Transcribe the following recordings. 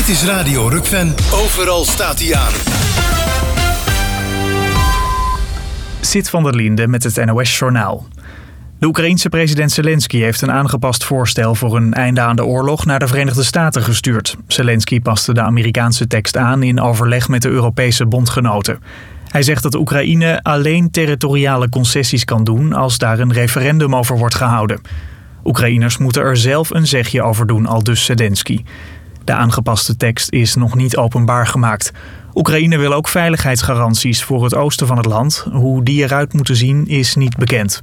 Dit is Radio Rukven. Overal staat hij aan. Sid van der Linde met het NOS-journaal. De Oekraïense president Zelensky heeft een aangepast voorstel voor een einde aan de oorlog naar de Verenigde Staten gestuurd. Zelensky paste de Amerikaanse tekst aan in overleg met de Europese bondgenoten. Hij zegt dat Oekraïne alleen territoriale concessies kan doen als daar een referendum over wordt gehouden. Oekraïners moeten er zelf een zegje over doen, aldus Zelensky. De aangepaste tekst is nog niet openbaar gemaakt. Oekraïne wil ook veiligheidsgaranties voor het oosten van het land. Hoe die eruit moeten zien is niet bekend.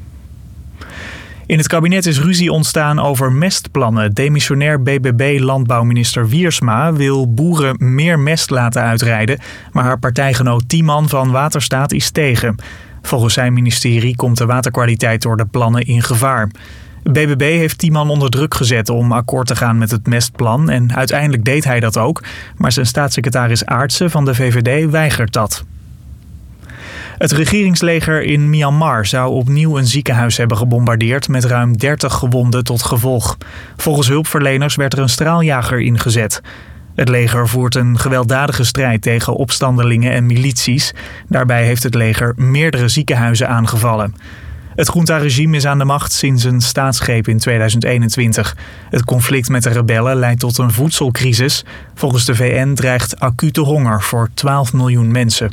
In het kabinet is ruzie ontstaan over mestplannen. Demissionair BBB-landbouwminister Wiersma wil boeren meer mest laten uitrijden, maar haar partijgenoot Tiemann van Waterstaat is tegen. Volgens zijn ministerie komt de waterkwaliteit door de plannen in gevaar. BBB heeft Tiemann onder druk gezet om akkoord te gaan met het mestplan en uiteindelijk deed hij dat ook, maar zijn staatssecretaris Aartsen van de VVD weigert dat. Het regeringsleger in Myanmar zou opnieuw een ziekenhuis hebben gebombardeerd met ruim 30 gewonden tot gevolg. Volgens hulpverleners werd er een straaljager ingezet. Het leger voert een gewelddadige strijd tegen opstandelingen en milities. Daarbij heeft het leger meerdere ziekenhuizen aangevallen. Het junta-regime is aan de macht sinds een staatsgreep in 2021. Het conflict met de rebellen leidt tot een voedselcrisis. Volgens de VN dreigt acute honger voor 12 miljoen mensen.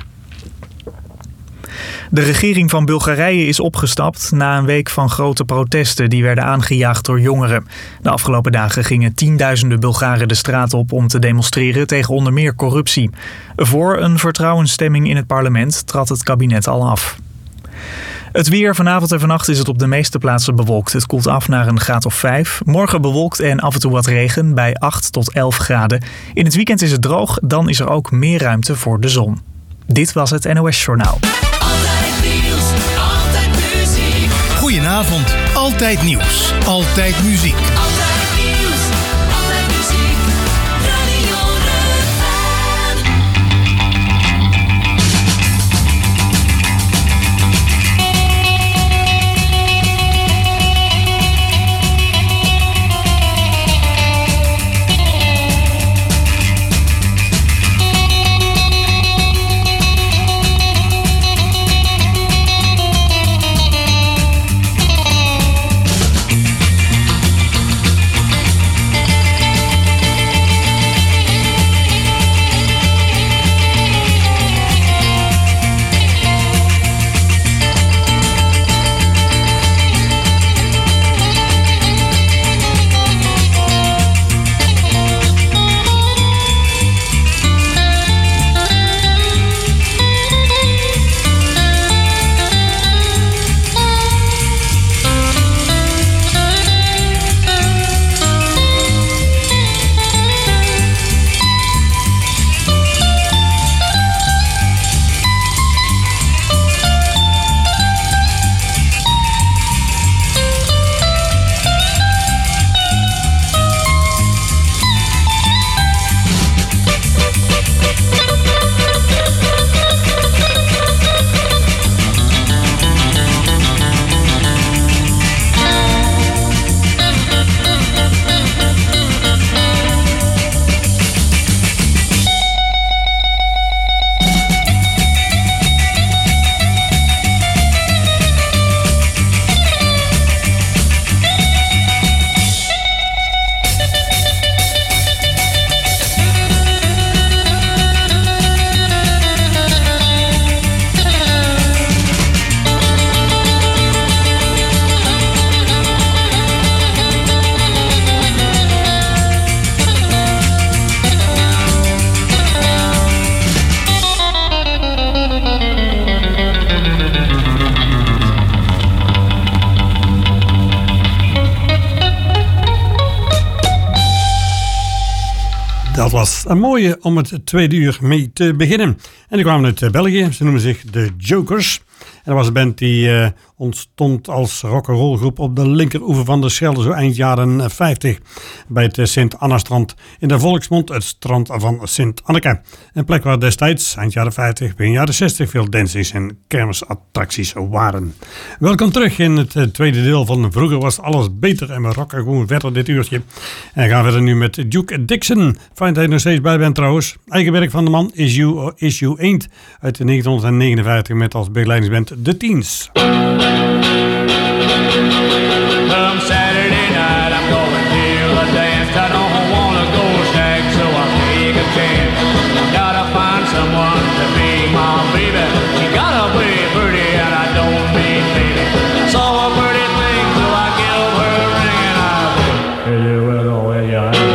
De regering van Bulgarije is opgestapt na een week van grote protesten die werden aangejaagd door jongeren. De afgelopen dagen gingen tienduizenden Bulgaren de straat op om te demonstreren tegen onder meer corruptie. Voor een vertrouwensstemming in het parlement trad het kabinet al af. Het weer, vanavond en vannacht is het op de meeste plaatsen bewolkt. Het koelt af naar een graad of 5. Morgen bewolkt en af en toe wat regen bij 8 tot 11 graden. In het weekend is het droog, dan is er ook meer ruimte voor de zon. Dit was het NOS Journaal. Altijd nieuws, altijd muziek. Goedenavond. Altijd nieuws. Altijd muziek. Altijd nieuws, altijd muziek. Radio Rukven. Dat was een mooie om het tweede uur mee te beginnen. En die kwamen uit België. Ze noemen zich de Jokers. dat was een band die ontstond als rock'n'rollgroep op de linkeroever van de Schelde, zo eind jaren 50. Bij het Sint-Anna-strand. In de volksmond het strand van Sint-Anneke. Een plek waar destijds, eind jaren 50, begin jaren 60, veel dansings en kermisattracties waren. Welkom terug in het tweede deel van Vroeger was alles beter. En we rocken gewoon verder dit uurtje. En gaan verder nu met Duke Dixon. Fijn dat je nog steeds bij bent trouwens. Eigen werk van de man, Is You or Is You Ain't. Uit 1959 met als begeleidingsband The Teens. Come Saturday night, I'm going to a dance. I don't wanna go snag, so I'll take a chance. Gotta find someone to be my baby. She gotta be pretty and I don't mean baby. I saw a pretty thing, so I give her a ring and I say, is you with or is you ain't?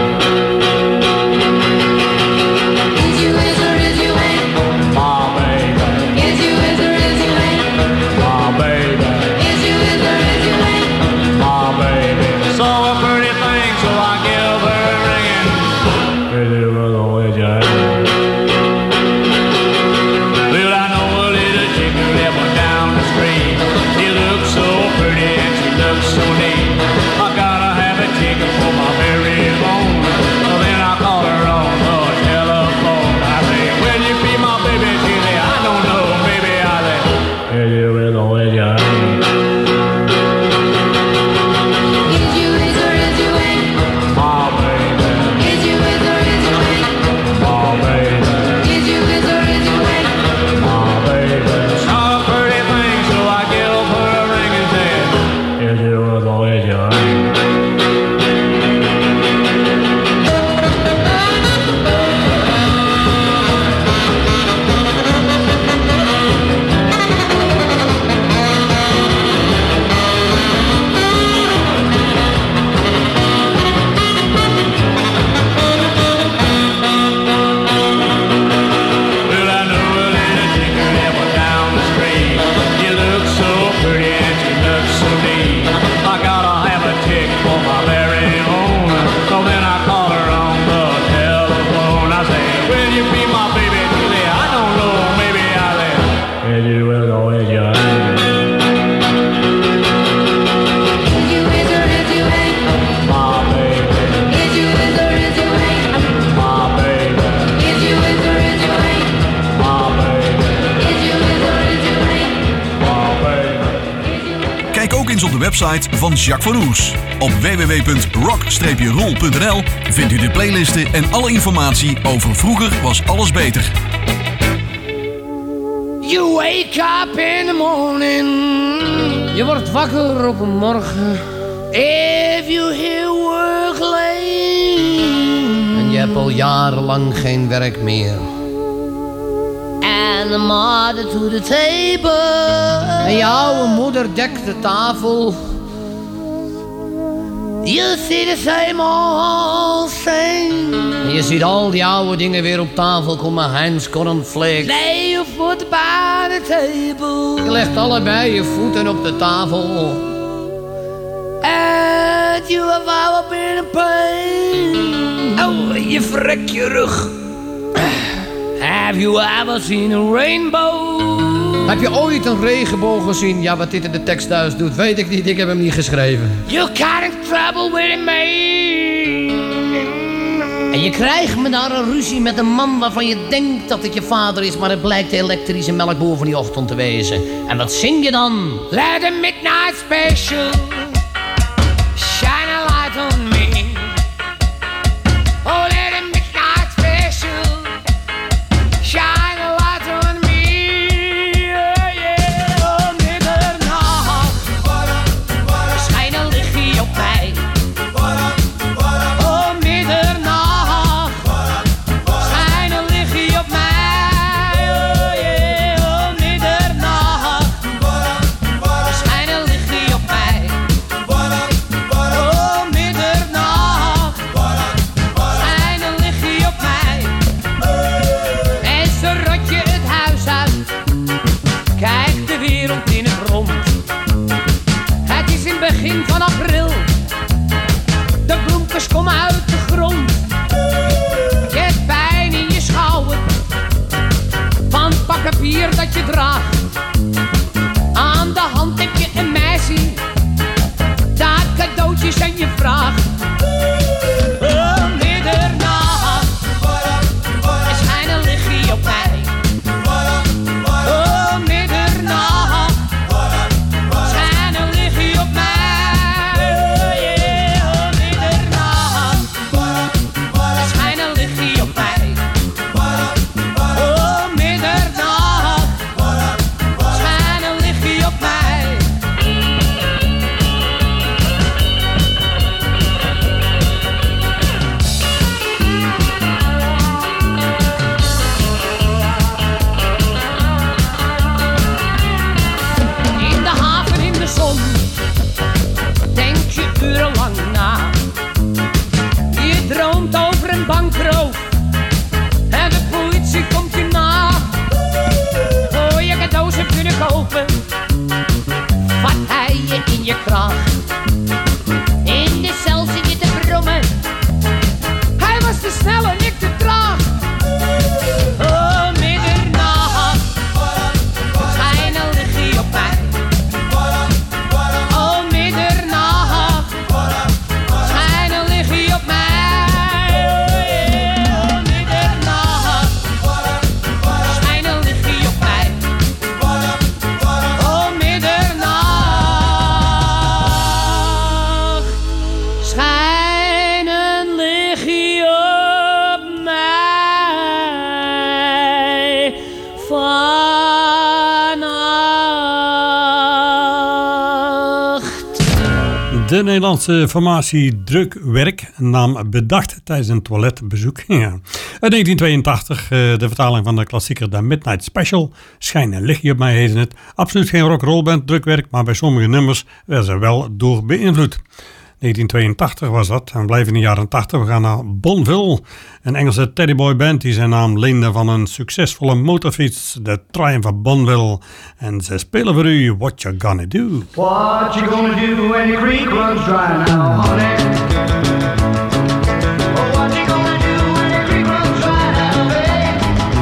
Is you is or is you ain't? My baby, Is you is or is you ain't? my baby, Is you is or is you ain't? my baby. Saw a pretty thing, so I give her a ring and is you with or is you ain't? Well, I know a little chick who lives down the street. She looks so pretty and she looks so neat. I gotta have a ticket for my very own. So then I call her on the telephone. I say, will you be my baby? She say, I don't know, maybe I say, is you with or is you ain't? Is you is or is you ain't? My baby, Is you is or is you ain't? my baby, Is you is or is you ain't? my baby. Saw a pretty thing, so I give her a ring and say, is you with or is you ain't? Well, I know a little chick who lives down the street. She looks so pretty and she looks so neat. I gotta have a ticket for my very own. So then I call her on the telephone. I say, will you be my baby? She say, I don't know, maybe I say, is you will or is you ain't? Is you is or is you ain't? My baby, Is you is or is you ain't? my baby, Is you is or is you ain't? my baby, Is you is or is you ain't? my baby. Kijk ook eens op de website van Jacques van Oers. Op www.rock-roll.nl vindt u de playlisten en alle informatie over Vroeger was alles beter. You wake up in the morning. Je wordt wakker op een morgen. If you hear work late. En je hebt al jarenlang geen werk meer. And the mother to the table. En je oude moeder dekt de tafel. You see the same old thing. En je ziet al die oude dingen weer op tafel komen. Heinz cornflakes. Lay your foot by the table. Je legt allebei je voeten op de tafel. And you have ever been in pain. Oh, je vrek je rug. Have you ever seen a rainbow? Heb je ooit een regenboog gezien? Ja, wat dit in de tekst thuis doet, weet ik niet. Ik heb hem niet geschreven. You got in trouble with me. En je krijgt me daar een ruzie met een man waarvan je denkt dat het je vader is, maar het blijkt de elektrische melkboer van die ochtend te wezen. En wat zing je dan? Let the midnight special shine a light on me. Oh, let the midnight special shine a light on me. Oh, yeah. Oh, middernacht schijn een lichtje op mij. Oh, middernacht schijn een lichtje op mij. Oh, yeah. Oh, middernacht schijn een lichtje op mij. een bankroof en de politie komt je na. Voor je cadeaus hebt kunnen kopen, vat hij je in je kraag. In de cel zit je te brommen, hij was te snel en ik te traag. Oh, middernacht, schijn een lichtje op mij. Oh, middernacht, schijn een lichtje op mij. Oh, middernacht, schijn een lichtje op mij. Oh, middernacht, schijn een lichtje op mij vannacht. De Nederlandse formatie Drukwerk, naam bedacht tijdens een toiletbezoek. Ja. Uit 1982, de vertaling van de klassieker The Midnight Special. Schijn een lichtje op mij heette het. Absoluut geen rock'n'rollband Drukwerk, maar bij sommige nummers werden ze wel door beïnvloed. 1982 was dat. En we blijven in de jaren 80. We gaan naar Bonneville. Een Engelse teddyboy band die zijn naam leende van een succesvolle motorfiets. De Triumph of Bonneville. En ze spelen voor u What You Gonna Do. What you gonna do when the creek runs dry now, honey? Oh, what you gonna do when the creek runs dry now, babe?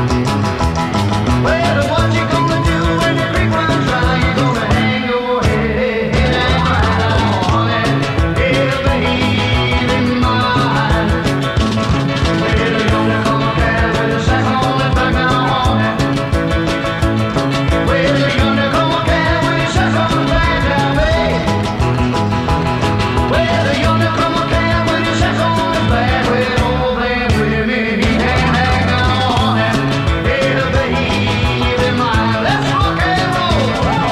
Well, what you gonna do when the creek runs dry? You gonna hang your head and cry now, honey? Yeah, babe, in mine. Well, you're gonna come down with a sack on the back now, honey? Well, you're gonna come down with a sack on the back now, babe. Well, you're gonna come down with a sack on the back. Well, all them women he can hang now, honey. Yeah, babe, in mine. Let's rock and roll.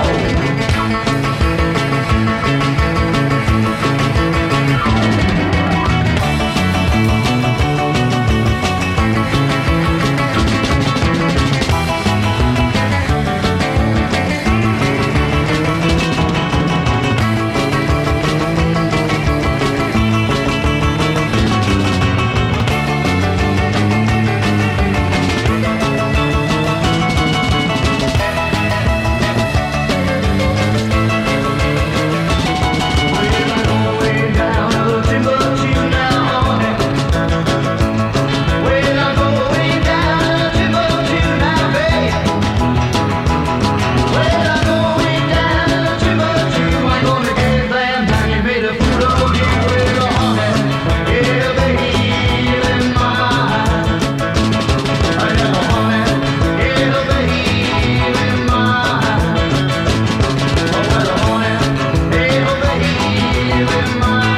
Way down to Timbuktu now, honey. Well, I'm going down to Timbuktu now, babe. Well, I'm going down to Timbuktu. I'm gonna get them down. You made a fool of you, well, honey. Yeah, babe, in mine. Yeah, honey. Yeah, babe, in mine. Oh, well, honey. Yeah, babe, in mine.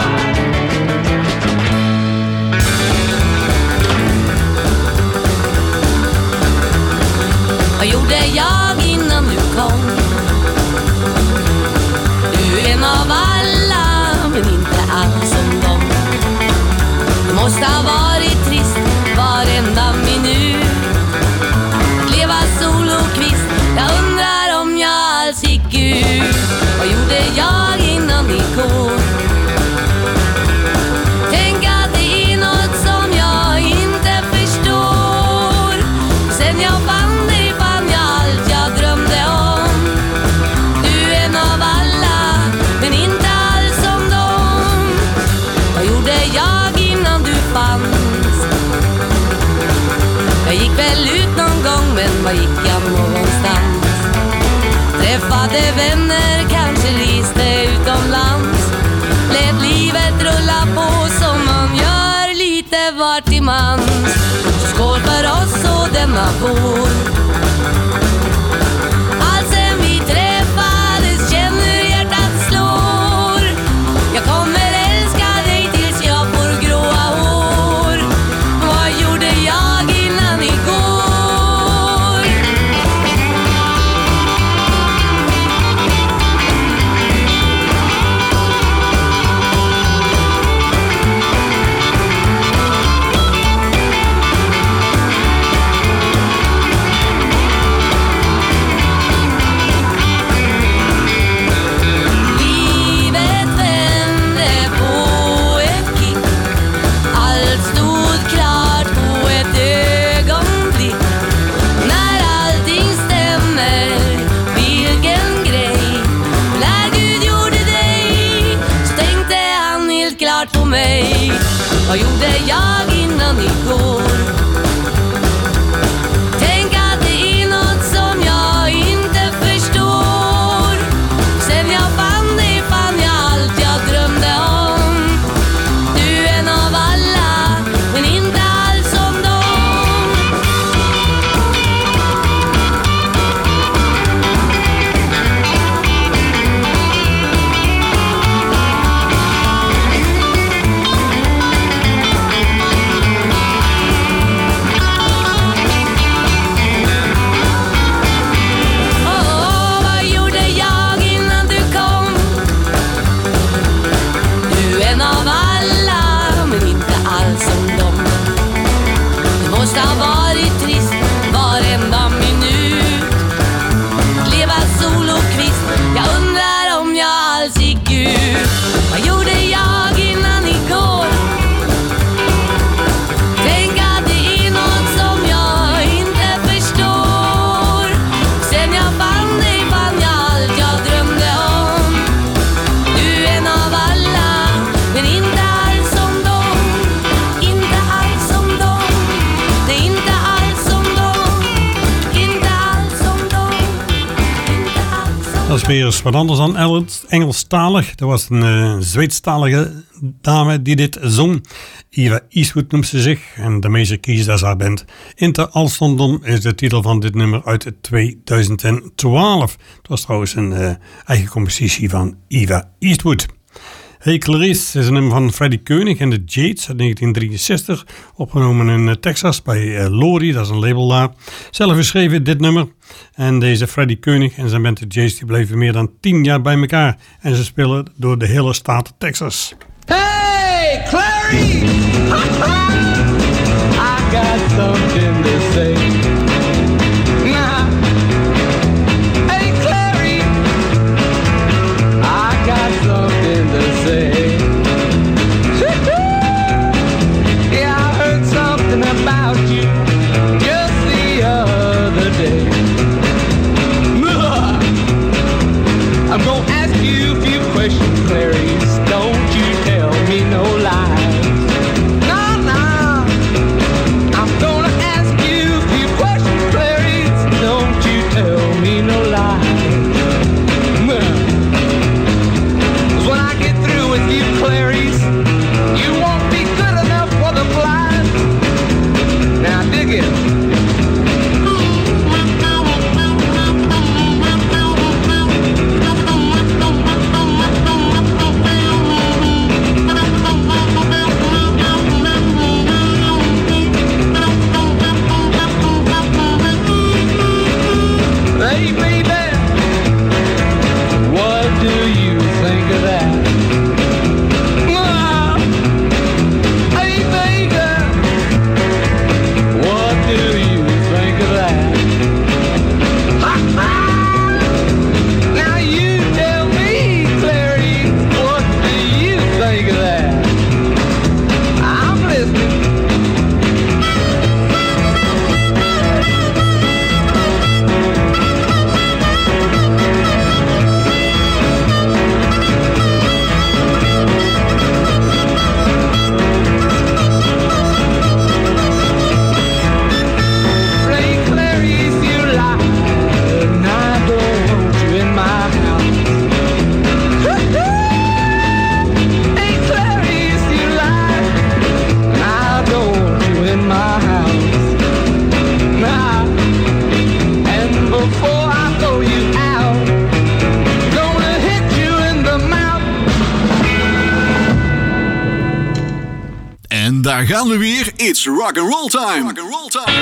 Vad gjorde jag innan du kom? Du är en av alla, men inte alls som dem. Det måste ha varit trist varenda minut att leva solokvist. Jag undrar om jag alls gick ut. Vad gjorde jag innan igår? Tänk att det är något som jag inte förstår. Sen jag fann dig fann jag allt jag drömde om. Du är en av alla, men inte alls som dem. Vad gjorde jag innan du fanns? Jag gick väl ut någon gång, men var gick jag någonstans? Träffade vänner, kanske reste utomlands. Lät livet rulla på som man gör lite var till mans. Så skål för oss och denna vår. Allt sen vi träffades känner hjärtat slår. Jag kommer älska dig tills jag får gråa hår. Vad gjorde jag innan igår? Vad gjorde jag innan igår? Tänk att det är något som jag inte förstår. Sen jag fann dig fann jag allt jag drömde om. Du är en av alla, men inte alls som dem. Vad gjorde jag innan du kom? Du är en av alla, men inte alls som dem. Det måste ha varit trist varenda minut. Leva solokvist, jag undrar om jag alls gick ut. Vad gjorde jag innan igår? Tänk att det är något som jag inte förstår. Sen jag fann dig fann jag allt jag drömde om. Du är en av alla, men inte alls som dem. Inte alls som dem. Det är inte alls som dem. Inte alls som dem. Inte alls som Dat is weer eens wat anders dan Engelstalig. Dat was een Zweedstalige dame die dit zong. Eva Eastwood noemt ze zich. En de meeste kiezen daar haar band. Inter Alstondom is de titel van dit nummer uit 2012. Het was trouwens een eigen compositie van Eva Eastwood. Hey Clarice is een nummer van Freddie Koenig en de Jades uit 1963. Opgenomen in Texas bij Lori, dat is een label daar. Zelf geschreven dit nummer. En deze Freddie Koenig en zijn band de Jades die bleven meer dan 10 jaar bij elkaar. En ze spelen door de hele staat Texas. Hey, Clary! I got something to say. Nah. Hey, Clary! I got something to say. Yeah, I heard something about you just the other day. I'm gonna ask you a few questions, Clarice. Don't you tell me no lies. Nah, nah. I'm gonna ask you a few questions, Clarice. Don't you tell me no lies. 'Cause when I get through with you, Clarice, you won't be good enough for the blind. Now dig it. Hey baby, what do you think of that? Hey baby, what do you think of that? Now you tell me, Clary, what do you think of that? I'm listening. Hey Clarice, you lied, and I don't want you in my house. Hey Clarice, you lied, and I don't want you in my house. Nah, and before I throw you out, I'm gonna hit you in the mouth. En daar gaan we weer. It's rock and roll time. Rock and roll time.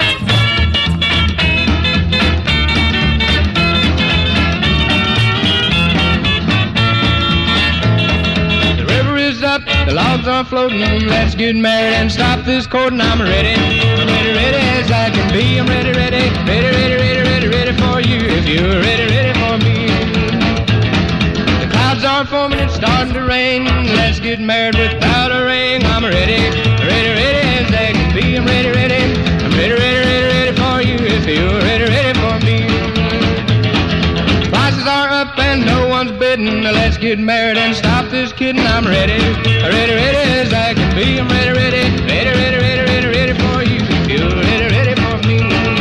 The river is up, the logs are floating. Let's get married and stop this courting. I'm ready, ready as I can be. I'm ready, ready for you. If you're ready for me. The clouds are forming, it's starting to rain. Let's get married without a ring. I'm ready as I can be. I'm ready, I'm ready for you. If you're ready for me. Prices are up and no one's bidding. Let's get married and stop this kidding. I'm ready as I can be. be. I'm ready, ready, ready, ready, ready, ready, ready for you. If you're ready, ready for me.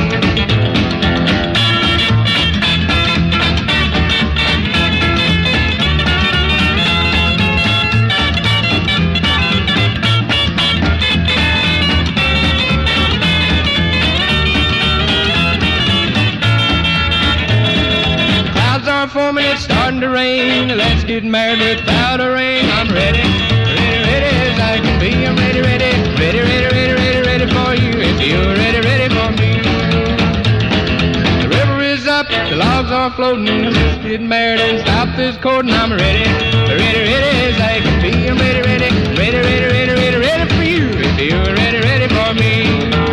Clouds are forming, it's starting to rain. Let's get married without a ring. I'm ready, ready, ready as I can be. I'm ready, ready, ready, ready, ready, ready, ready for you. If you're ready, ready for me. The river is up, the logs are floating. Let's get married and stop this courting. I'm ready, ready, ready as I can be. I'm ready, ready, ready, ready, ready, ready, ready for you. If you're ready, ready for me.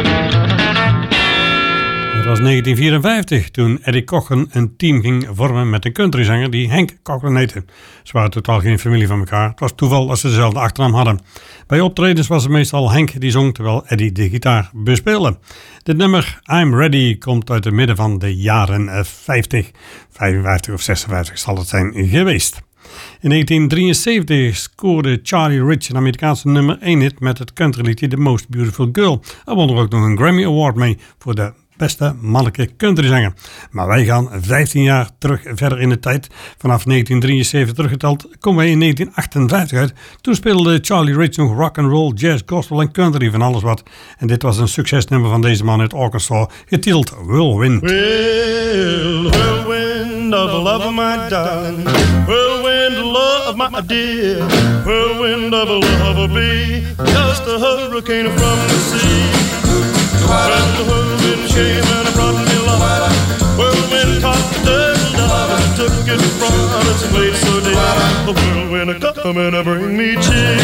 Het was 1954 toen Eddie Cochran een team ging vormen met een countryzanger die Hank Cochran heette. Ze waren totaal geen familie van elkaar. Het was toeval dat ze dezelfde achternaam hadden. Bij optredens was het meestal Hank die zong terwijl Eddie de gitaar bespeelde. Dit nummer I'm Ready komt uit het midden van de jaren 50. 55 of 56 zal het zijn geweest. In 1973 scoorde Charlie Rich een Amerikaanse nummer 1 hit met het countryliedje The Most Beautiful Girl. Hij won er ook nog een Grammy Award mee voor de beste mannelijke countryzanger. Maar wij gaan 15 jaar terug verder in de tijd. Vanaf 1973 teruggeteld komen wij in 1958 uit. Toen speelde Charlie Rich nog rock and roll, jazz, gospel en country van alles wat. En dit was een succesnummer van deze man uit Arkansas, getiteld Whirlwind. Well, whirlwind of the love of my darling, whirlwind of love of my dear, whirlwind of a love of me, just a hurricane from the sea. When the whirlwind came and it brought me love, whirlwind caught the dirty dove and took it from its place so dear. The whirlwind a come and a bring me cheer.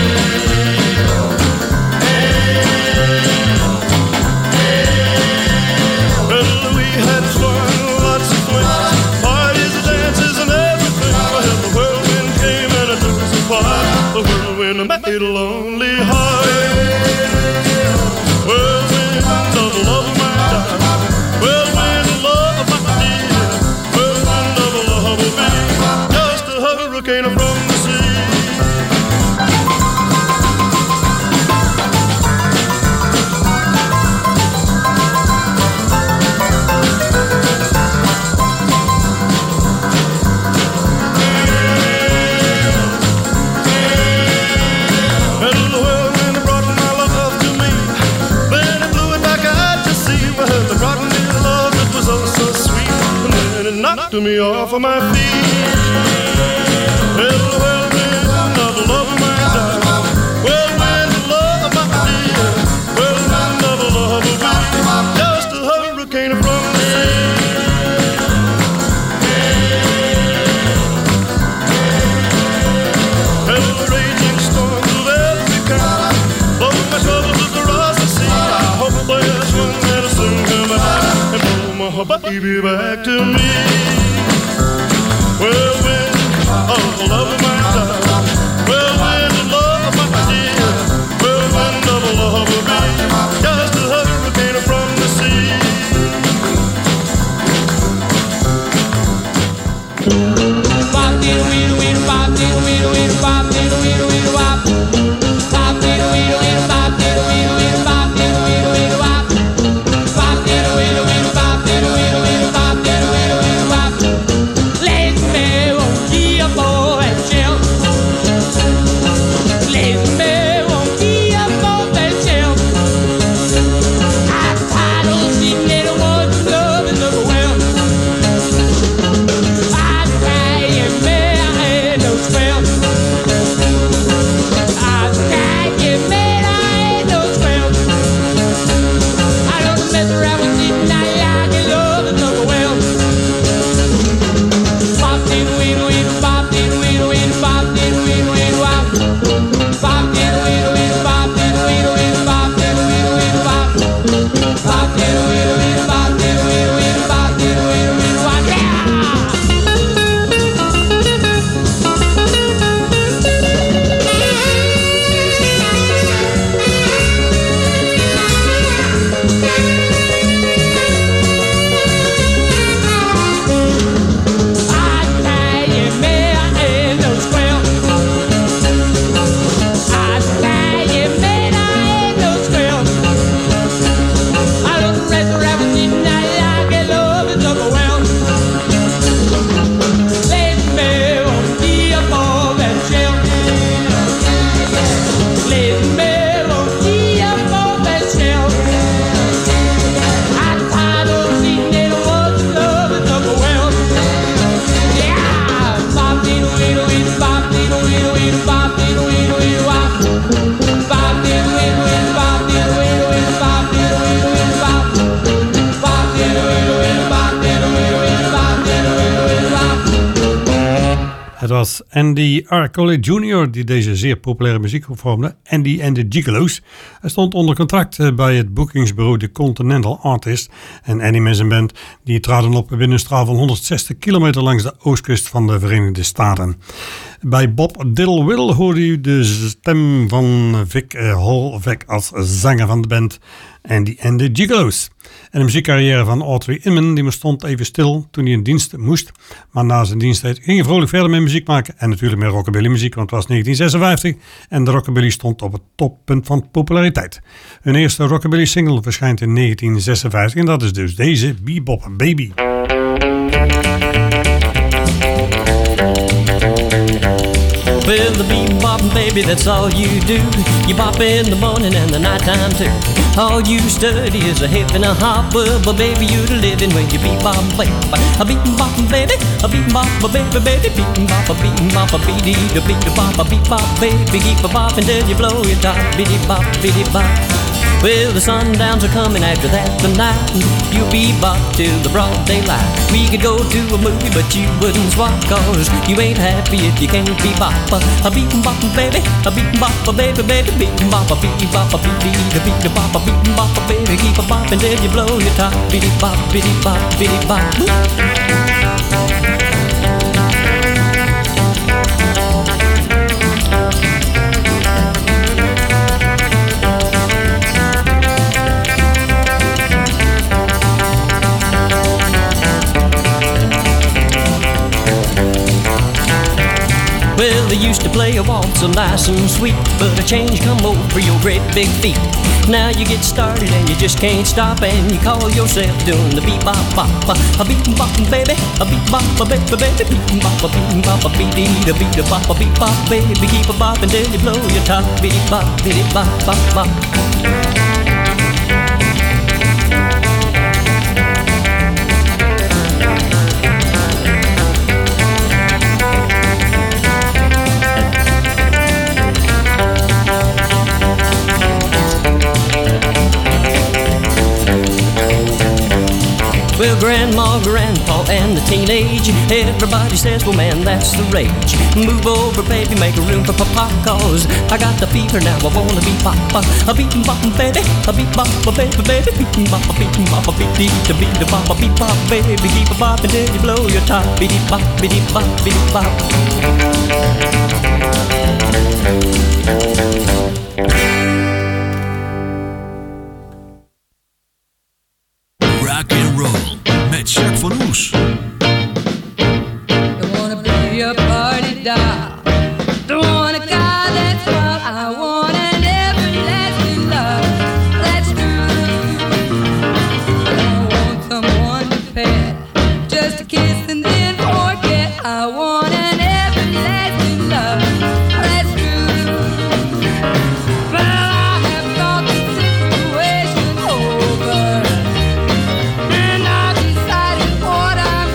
Well, we had fun, lots of swings, parties, dances and everything. Well, the whirlwind came and it took us apart. The whirlwind made a lonely heart. From the sea. And the whirlwind brought my love to me. Then it blew it back out to sea. Well, it brought me love that was oh so sweet. And then it knocked me off of my feet. Well, the whirlwind of the love of my darling, whirlwind of love of my dear, whirlwind of the love of me, just a hurricane from the sea. And the raging storms of every kind blow my troubles across the sea. I hope there's one that'll soon come out and blow my baby back to me. Whirlwind of the love of my darling, whirlwind of love of my dear, whirlwind of the love of me, just a hurricane from the sea. Bop diddle weedle weedle bop diddle weedle weedle bop diddle weedle weedle bop. Bop diddle weedle weedle bop diddle weedle weedle bop diddle weedle weedle bop. Bop diddle weedle weedle bop diddle weedle weedle bop diddle weedle weedle bop. Let me give a boy a chill. Het was Andy R. Colley Jr. die deze zeer populaire muziekgroep vormde, Andy and the Gigolos. Hij stond onder contract bij het boekingsbureau The Continental Artist. En Andy met zijn band die traden op binnen een straal van 160 kilometer langs de oostkust van de Verenigde Staten. Bij Bob Diddle-Whittle hoorde u de stem van Vic Holbeck als zanger van de band Andy and the Gigolos. En de muziekcarrière van Autry Inman die stond even stil toen hij in dienst moest. Maar na zijn diensttijd ging hij vrolijk verder met muziek maken. En natuurlijk met rockabilly muziek, want het was 1956. En de rockabilly stond op het toppunt van populariteit. Hun eerste rockabilly single verschijnt in 1956. En dat is dus deze Bebop Baby. Well, the bebop, baby, that's all you do. You bop in the morning and the nighttime too. All you study is a hip and a hop. Well, but baby, you're the living when you bebop, baby. A bebop, baby, a bebop, baby, baby, bebop, a bebop, a beady, the beat, a bop, a bebop, baby, keep a bop until you blow your top, biddy bop, biddy bop. Well, the sundowns are coming after that tonight. You bebop till the broad daylight. We could go to a movie, but you wouldn't swap, cause you ain't happy if you can't bebop. A bebop, baby, a bebop, baby, baby, bebop, a bebop, a beady, the beat, a bop, a bebop, baby, keep a bop until you blow your top, biddy bop, biddy bop, biddy bop. Well, they used to play a waltz so nice and sweet, but a change come over your great big feet. Now you get started and you just can't stop, and you call yourself doing the bebop bop. A bebop, baby, a bebop, baby, baby, bebop, a bebop, a beady, the beat, a bop, a bebop, baby, keep a bop until you blow your top, biddy bop, biddy bop, bop, bop. Well, grandma, grandpa, and the teenage, everybody says, well, man, that's the rage. Move over, baby, make room for papa, cause I got the fever now, I wanna be papa. A beatin' bop, baby, a beat bop, baby, baby, beatin' bop, a beat the beat the bop, a beat bop, baby, keep a bop until you blow your top, biddy bop, biddy bop, biddy bop. Rock and roll met Jacques van Oes. Don't wanna be a party doll. Don't want a guy that's wild. I want an everlasting love. That's true. I want someone to pet, just a kiss and then forget. I want an everlasting love. That's true. But I have thought the situation over, and I decided what I'm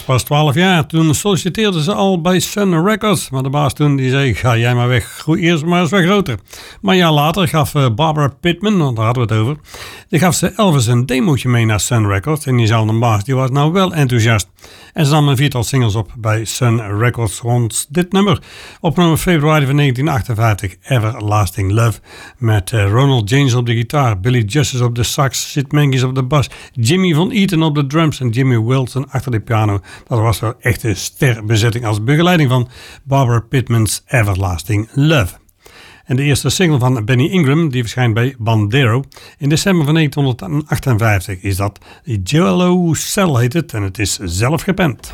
pas 12 jaar. Toen solliciteerde ze al bij Sun Records. Maar de baas toen die zei, ga jij maar weg. Groei eerst maar eens wat groter. Maar een jaar later gaf Barbara Pittman, want daar hadden we het over. Die gaf ze Elvis een demootje mee naar Sun Records. En diezelfde baas die was nou wel enthousiast. En ze nam een 4-tal singles op bij Sun Records rond dit nummer. Opgenomen februari van 1958. Everlasting Love. Met Ronald James op de gitaar. Billy Justice op de sax. Sid Mankies op de bas. Jimmy Van Eaton op de drums. En Jimmy Wilson achter de piano. Dat was wel echt een sterbezetting als begeleiding van Barbara Pittman's Everlasting Love. En de eerste single van Benny Ingram, die verschijnt bij Bandero. In december van 1958 is dat Jello Cell heet het en het is zelf gepend.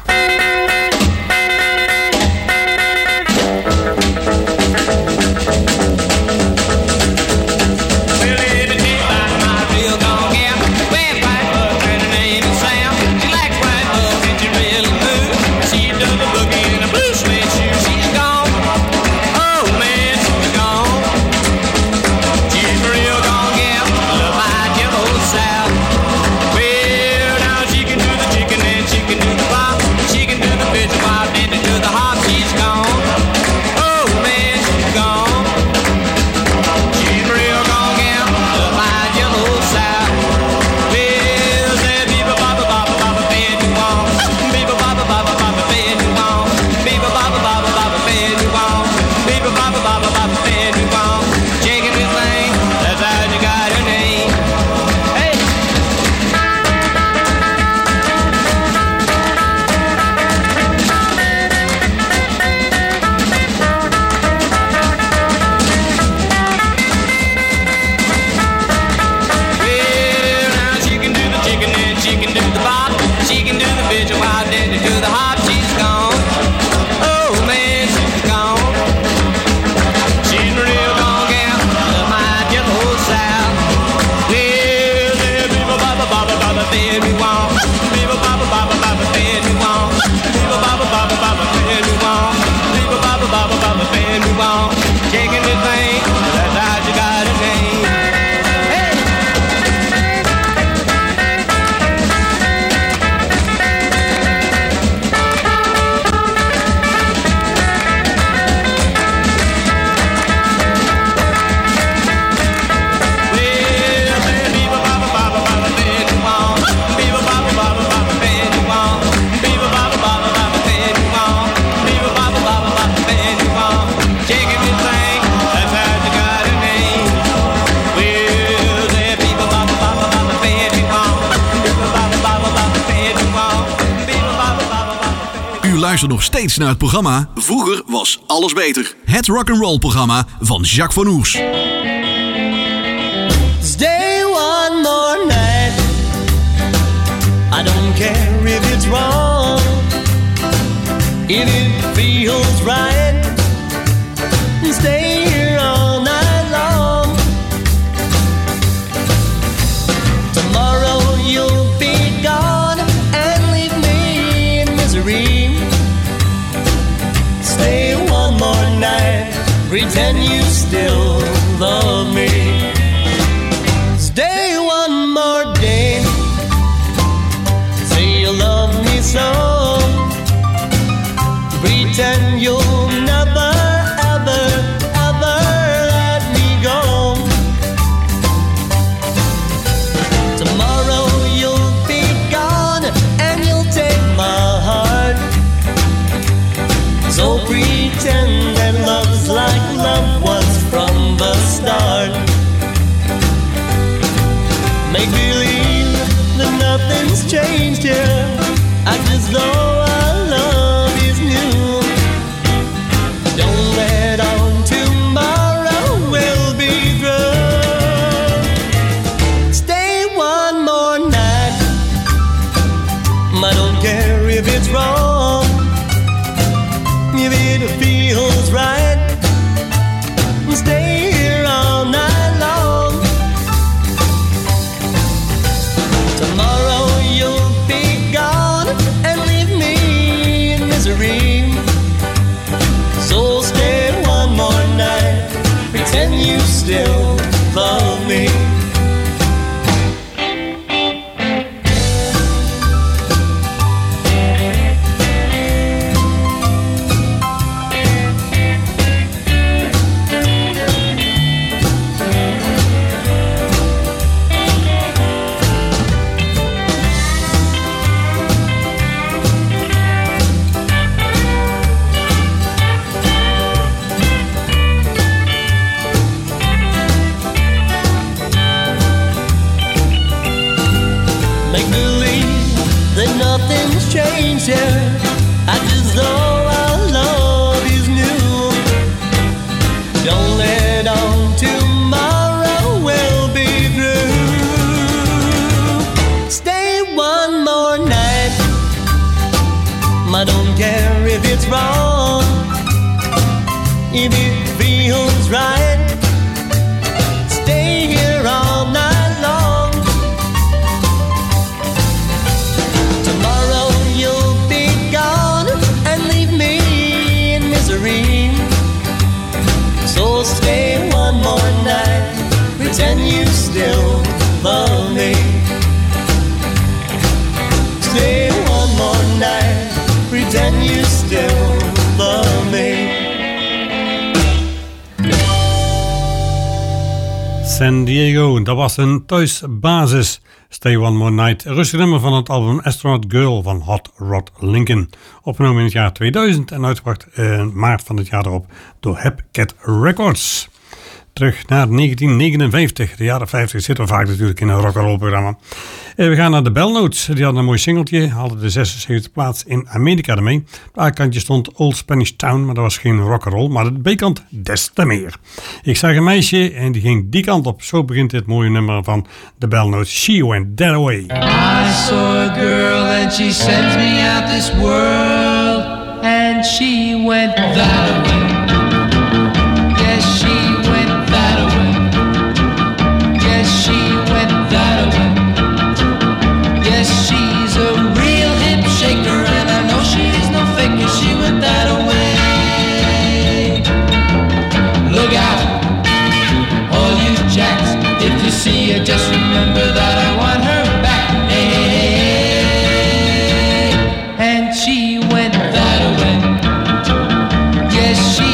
Luister nog steeds naar het programma Vroeger was alles beter. Het rock'n'roll programma van Jacques van Oers. Stay one more night. I don't care if it's wrong. If it feels right. Stay here all night long. Tomorrow you'll be gone and leave me in misery. Stay one more night, pretend you still love me. Stay one more day, say you love me so. Pretend you'll never, ever, ever let me go. Tomorrow you'll be gone and you'll take my heart. So pretend that love's like love was from the start. Make believe that nothing's changed here. Act as though our love is new. Don't let on tomorrow we'll be through. Stay one more night. I don't care if it's wrong. If it feels right, stay here all night long. Tomorrow you'll be gone and leave me in misery. So stay one more night, pretend you still love me. If it feels right, stay here all night long. Tomorrow you'll be gone and leave me in misery. So stay one more night, pretend you still love me. Stay one more night, pretend you still love me. San Diego, dat was een thuisbasis. Stay One More Night, een rustig nummer van het album Astronaut Girl van Hot Rod Lincoln. Opgenomen in het jaar 2000 en uitgebracht in maart van het jaar erop door Hepcat Records. Terug naar 1959, de jaren 50 zitten we vaak natuurlijk in een rock'n'roll programma. We gaan naar de Bell Notes, die hadden een mooi singeltje, hadden de 76e plaats in Amerika ermee. Op het A-kantje stond Old Spanish Town, maar dat was geen rock'n'roll, maar de B-kant des te meer. Ik zag een meisje en die ging die kant op, zo begint dit mooie nummer van de Bell Notes, She Went That Away. I saw a girl and she sends me out this world, and she went that away. Yes, she went that away. Yes, she went that away. Yes, she's a real hip shaker, and I know she's no faker. She went that away. Look out, all you jacks, if you see her, just remember that I want her back. Hey, and she went that away. Yes, she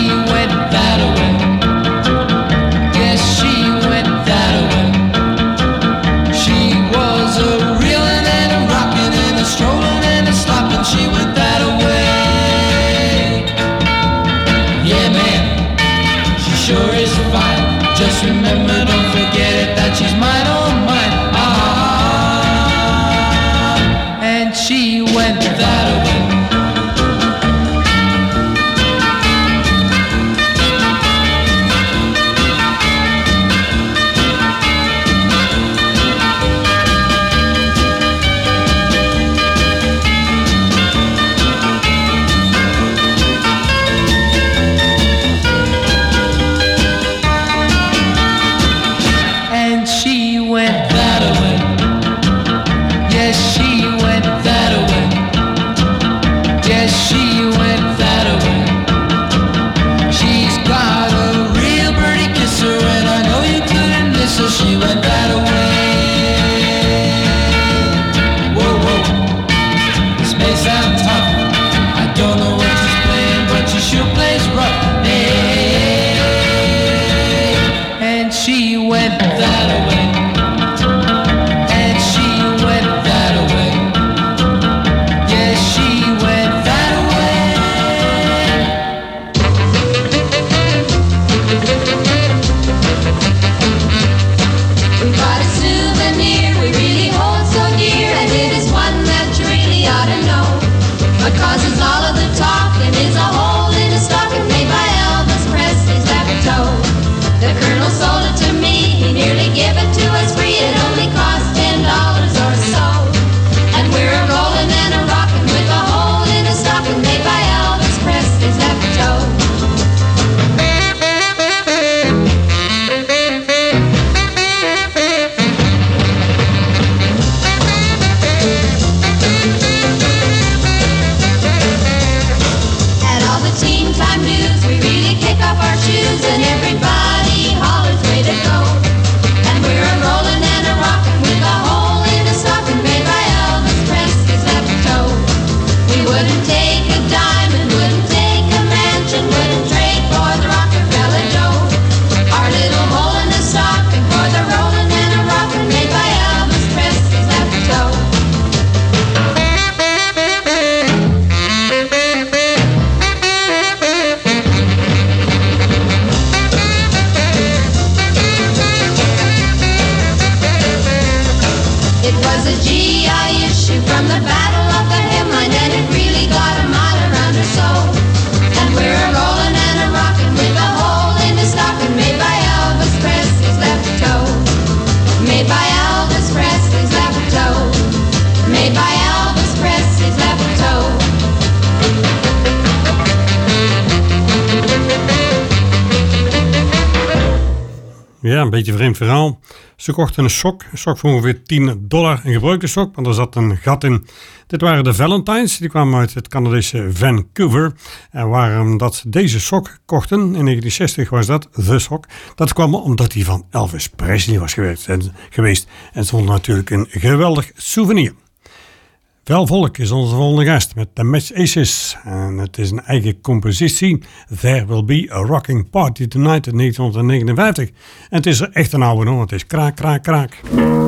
Ja, een beetje een vreemd verhaal. Ze kochten een sok voor ongeveer $10. Een gebruikte sok, want er zat een gat in. Dit waren de Valentines, die kwamen uit het Canadese Vancouver. En waarom dat ze deze sok kochten, in 1960 was dat, de sok. Dat kwam omdat die van Elvis Presley was geweest. En het vond natuurlijk een geweldig souvenir. Vel Volk is onze volgende gast met The Match Aces. En het is een eigen compositie. There Will Be a Rocking Party Tonight in 1959. En het is er echt een oude hoor. Het is kraak, kraak, kraak.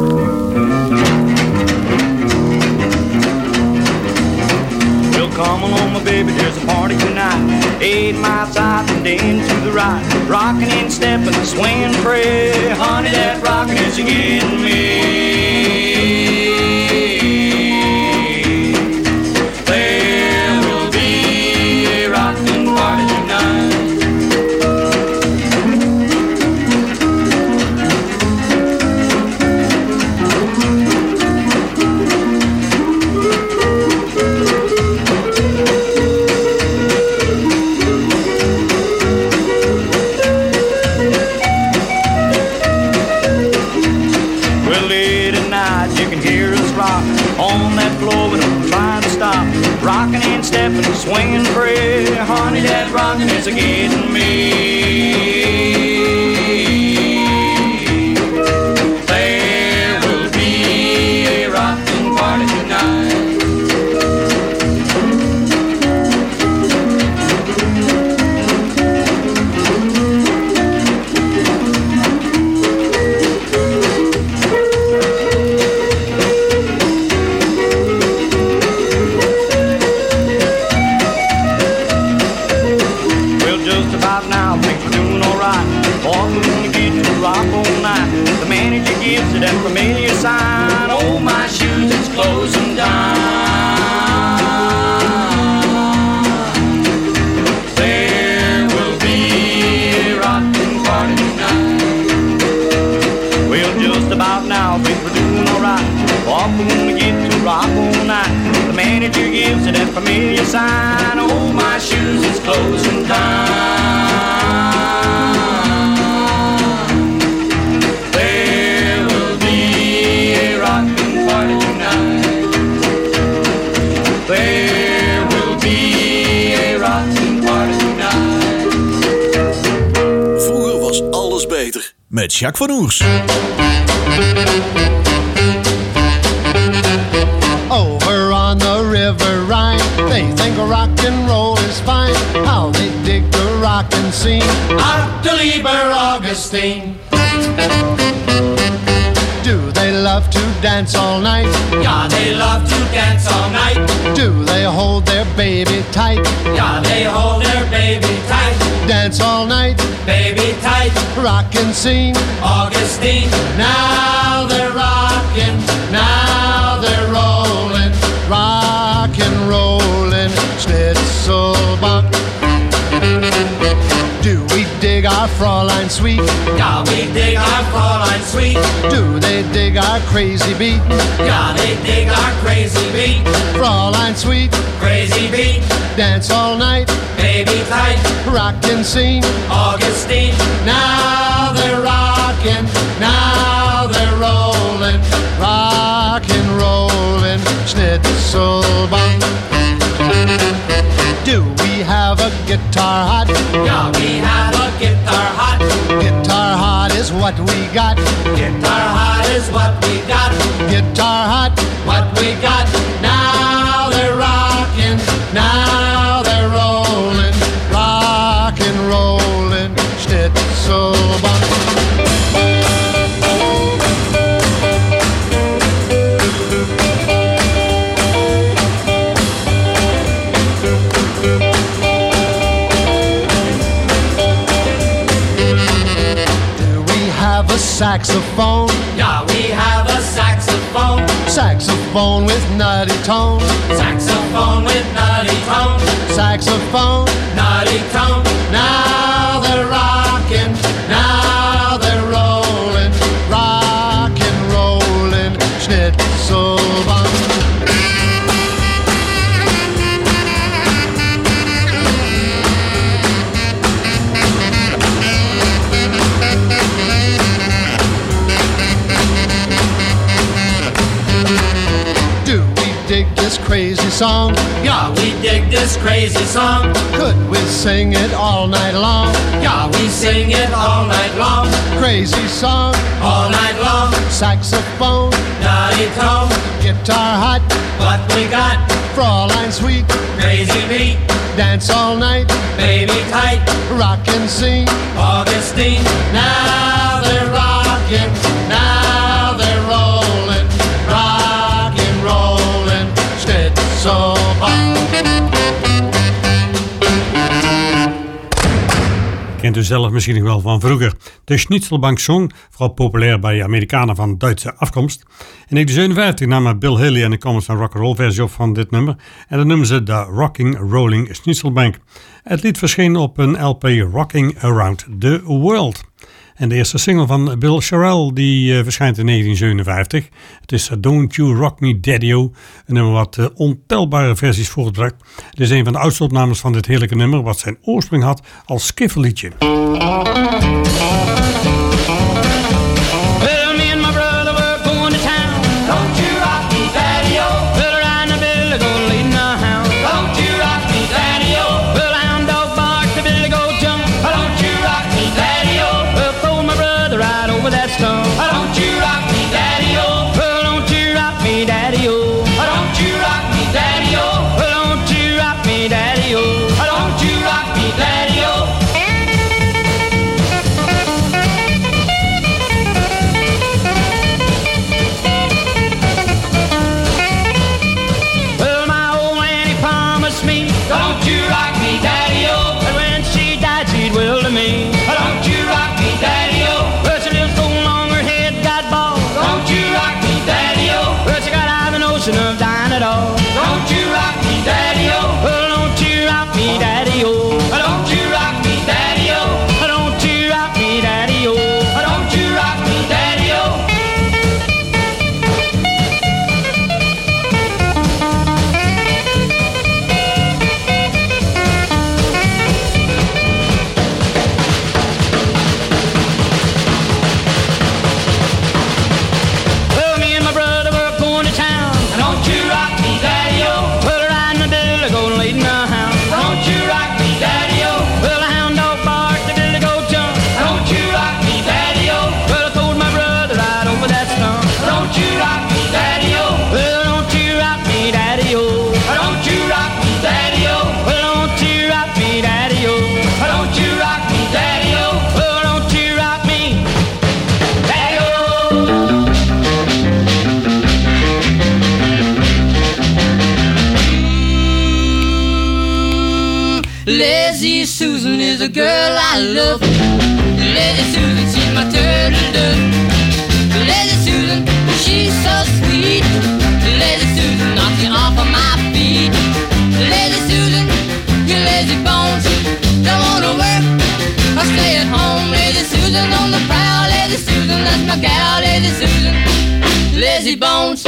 Well, come along, my baby, there's a party tonight. 8 miles out and then to the right. Rocking and stepping and swinging free. Honey, that rocking is getting me. Rockin' and steppin', swingin' free. Honey, that rockin' is getting me. There will be a rockin' party tonight. That familiar sign, oh my shoes, it's closing down. There will be a rockin' party tonight. Well, just about now, think we're doing alright. Off we're gonna get to rock all night. The manager gives it that familiar sign, oh my shoes, it's closing down. There will be a rocking party tonight. Vroeger was alles beter met Jacques van Oers. Over on the river Rhine, they think rock and roll is fine. How they dig the rockin' scene. Ach, du lieber Augustine. Do they love to dance all night? Ja, they love to dance all night. Do they hold their baby tight? Ja, they hold their baby tight. Dance all night, baby tight. Rockin' scene, Augustine. Now they're rockin', now they're rollin', rockin' rollin', Schnitzelbank. Do we dig our Fräulein sweet? Ja, we dig our Fräulein sweet. Do they dig our crazy beat? Ja, they dig our crazy beat. Fräulein sweet, crazy beat. Dance all night, baby tight. Rockin' scene, Augustine. Now they're rockin', now they're rollin', rockin' rollin', Schnitzelbank. Do we have a guitar hot? Ja, we have a guitar hot. Guitar hot is what we got. Guitar hot is what we got. Guitar hot, what we got. Now they're rockin', now they're rollin', rockin' rollin', Schnitzelbank. Saxophone. Yeah, we have a saxophone. Saxophone with nutty tone. Saxophone with nutty tone. Saxophone, nutty tone. Now they're rockin', now they're rollin', rockin' rollin', Schnitzelbank. song. Yeah, we dig this crazy song. Could we sing it all night long? Yeah, we sing it all night long. Crazy song, All night long. saxophone, Naughty tone. guitar hot, What we got? Fraulein sweet, Crazy beat. dance all night, Baby tight. rock and sing. Augustine. Now they're rocking, now they're rolling, rockin' rollin', Schnitzelbank. Kent u zelf misschien nog wel van vroeger. De Schnitzelbank Song, vooral populair bij Amerikanen van Duitse afkomst. In 1957 namen Bill Haley en de Comets een rock'n'roll versie op van dit nummer. En dan noemen ze de Rocking Rolling Schnitzelbank. Het lied verscheen op een LP Rocking Around the World. En de eerste single van Bill Sherrill die verschijnt in 1957. Het is Don't You Rock Me Daddy-O. Een nummer wat ontelbare versies voortbracht. Het is een van de oudste opnames van dit heerlijke nummer wat zijn oorsprong had als skiffelliedje. Well, me and my brother were going to town. Don't you rock me, daddy-o. Well, riding a Billy goat leading a hound. Don't you rock me, daddy-o. Well, the hound dog barked, the Billy goat jumped. Don't you rock me, daddy-o. Well, pulled my brother right over that stump. Don't you rock me, daddy-o. Well, don't you rock me, daddy-o. Don't you rock me, daddy-o. Well, don't you rock me, daddy-o. Don't you rock me, daddy-o. Well, my old Annie promised me, Don't you rock me, daddy-o. that when she died she'd will to me. Don't you rock me, daddy-o. Well, she lived so long her head got bald. Don't you rock me, daddy-o. Well, she got out of the notion of dying at all. Don't you rock me, daddy-o. Well, don't you rock me, daddy-o. Don't you rock me, daddy-o. Don't you rock me, daddy-o. Don't you rock me, daddy-o. Well, me and my brother were going to town. Don't you rock me, daddy-o. Well, riding a Billy goat leading a hound. Don't you rock me, daddy-o. Well, the hound dog barked, the Billy goat jumped. Don't you rock me, daddy-o. Well, I pulled my brother right over that stump. Don't you rock me, daddy-o. Well, don't you rock me, daddy-o. Don't you rock me, daddy-o. Well, don't you rock me, daddy-o. Don't you rock me, daddy-o. Well, don't you rock me, daddy-o. Lazy Susan is a girl I love. Lazy Susan, she's my turtle dove. Lazy Susan, she's so sweet. Lazy Susan knocks me off of my feet. Lazy Susan, you lazy bones, don't wanna work or stay at home. Lazy Susan on the prowl. Lazy Susan, that's my gal. Lazy Susan, lazy bones.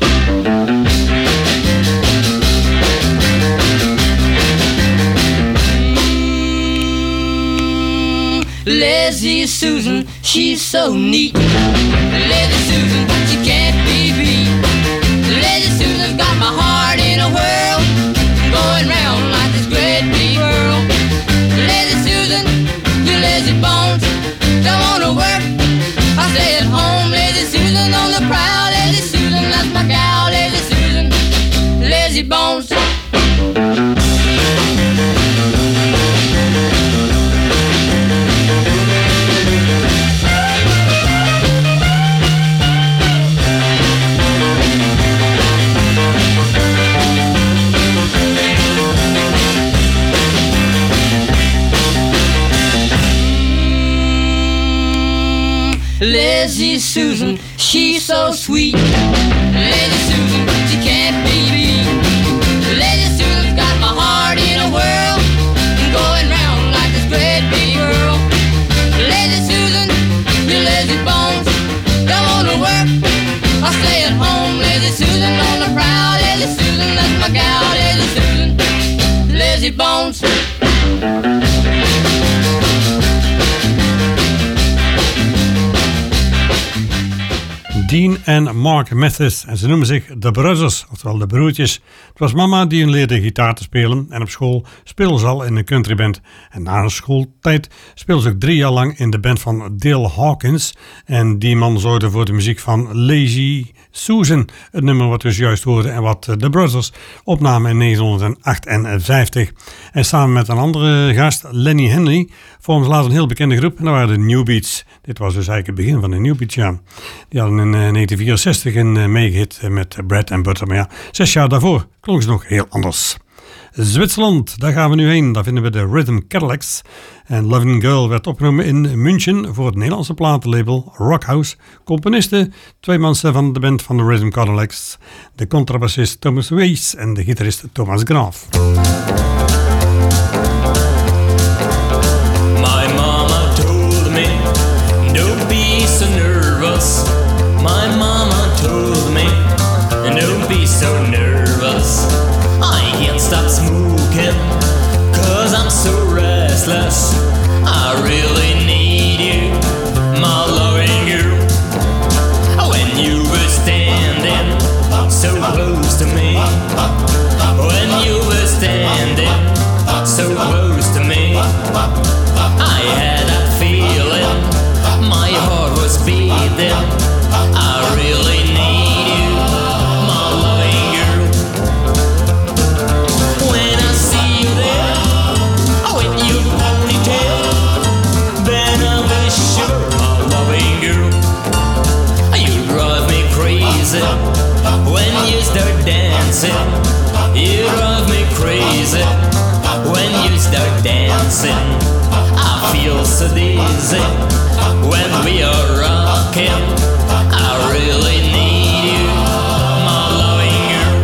Lazy Susan, she's so neat. Lazy Susan, she can't be beat. Lazy Susan's got my heart in a whirl, going round like this great big whirl. Lazy Susan, you lazy bones, don't wanna work or stay at home. Lazy Susan on the prowl. Lazy Susan, that's my gal. Lazy Susan, lazy bones. Lazy Susan, she's so sweet. Lazy Susan, she can't be beat. Lazy Susan's got my heart in a whirl, going round like this great big whirl. Lazy Susan, you lazy bones, don't wanna work or stay at home. Lazy Susan on the prowl. Lazy Susan, that's my gal. Lazy Susan, lazy bones. Dean en Mark Mathis. En ze noemen zich The Brothers, oftewel de broertjes. Het was mama die hun leerde gitaar te spelen. En op school speelden ze al in een countryband. En na hun schooltijd speelden ze ook 3 jaar lang in de band van Dale Hawkins. En die man zorgde voor de muziek van Lazy Susan. Het nummer wat we juist hoorden en wat The Brothers opnamen in 1958. En samen met een andere gast, Lenny Henley, vormden ze later een heel bekende groep. En dat waren de New Beats. Dit was dus eigenlijk het begin van de New Beats, ja. Die hadden in 1964 een meegehit met Bread and Butter. Maar ja, 6 jaar daarvoor klonk ze nog heel anders. Zwitserland, daar gaan we nu heen. Daar vinden we de Rhythm Cadillacs. En Loving Girl werd opgenomen in München voor het Nederlandse platenlabel Rockhouse. Componisten, 2 mensen van de band van de Rhythm Cadillacs. De contrabassist Thomas Weiss en de gitarist Thomas Graaf. My mama told me, don't be so nervous. My mama told me, don't be so nervous. I can't stop smoking, 'cause I'm so restless. I really need you, my loving girl. When you were standing so close to me, when you were standing so close to me, I had that feeling, my heart was beating. I really need you, my loving girl. When I see you there, with your ponytail, then I'll be sure, my loving girl. You drive me crazy when you start dancing. You drive me crazy when you start dancing. I feel so dizzy when we are rocking. I really need you, my loving girl.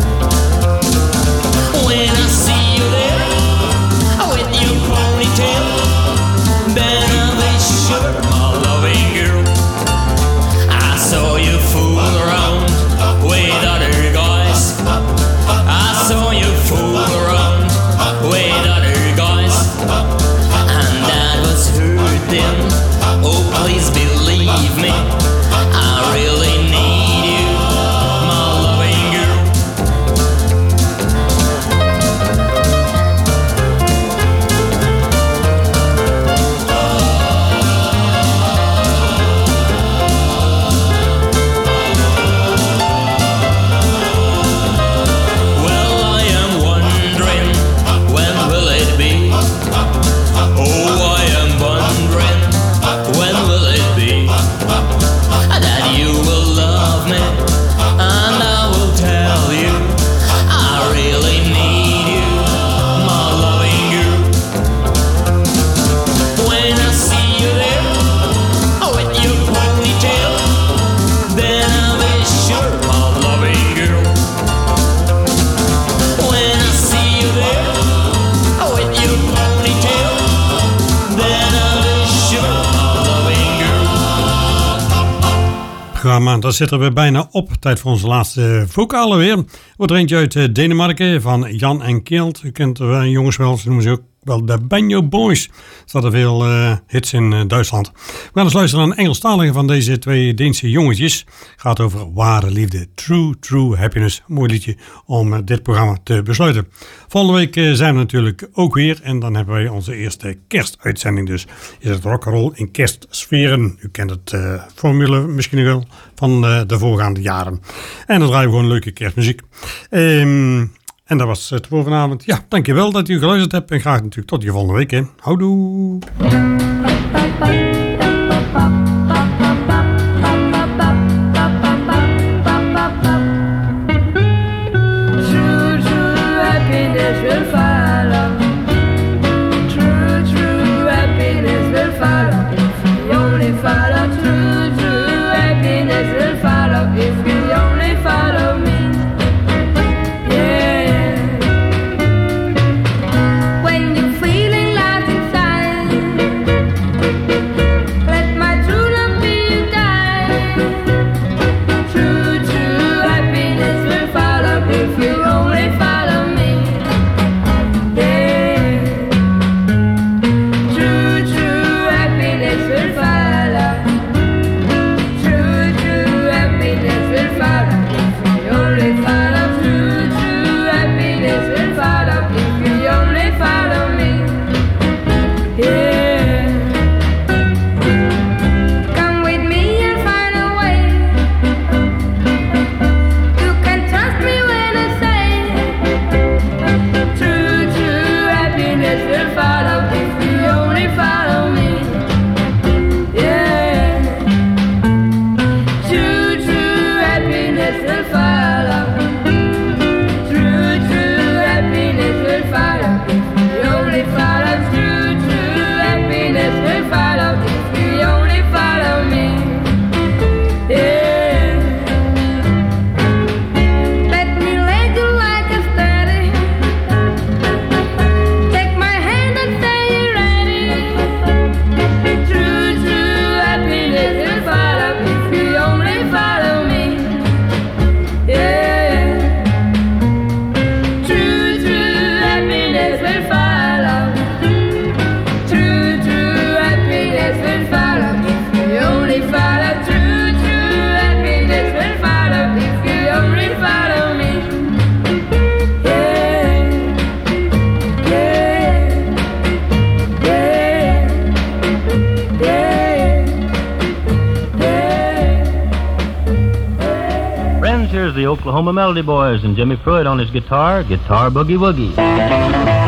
When I see you there with your ponytail, then I'll be sure, my loving girl. I saw you fool around with other guys. I saw you fool around with other guys, and that was hurting. Oh, please believe me, I really need you, my loving girl. Well, I am wondering, when will it be? Oh, I am wondering, when will it be that you will love me, and I will tell you I really need you, my loving girl. When I see you there with your ponytail, then I'll be sure, my loving girl. When I see you there with your ponytail, then I'll be sure, my loving girl. Programma, daar zitten we bijna op. Tijd voor onze laatste vocale weer. Wordt er eentje uit Denemarken van Jan en Kjeld. U kent de jongens wel, ze noemen ze ook wel de Banjo Boys. Er zaten veel hits in Duitsland. We gaan eens luisteren naar een Engelstalige van deze 2 Deense jongetjes. Gaat over ware liefde. True Happiness. Mooi liedje om dit programma te besluiten. Volgende week zijn we natuurlijk ook weer. En dan hebben wij onze eerste kerstuitzending. Dus is het rock'n'roll in kerstsferen. U kent het formule misschien wel van de voorgaande jaren. En dan draaien we gewoon leuke kerstmuziek. En dat was het voor vanavond. Ja, dankjewel dat u geluisterd hebt. En graag natuurlijk tot je volgende week. Hè. Houdoe. When you're feeling like inside the Oklahoma Melody Boys and Jimmy Pruitt on his guitar, Guitar Boogie Woogie.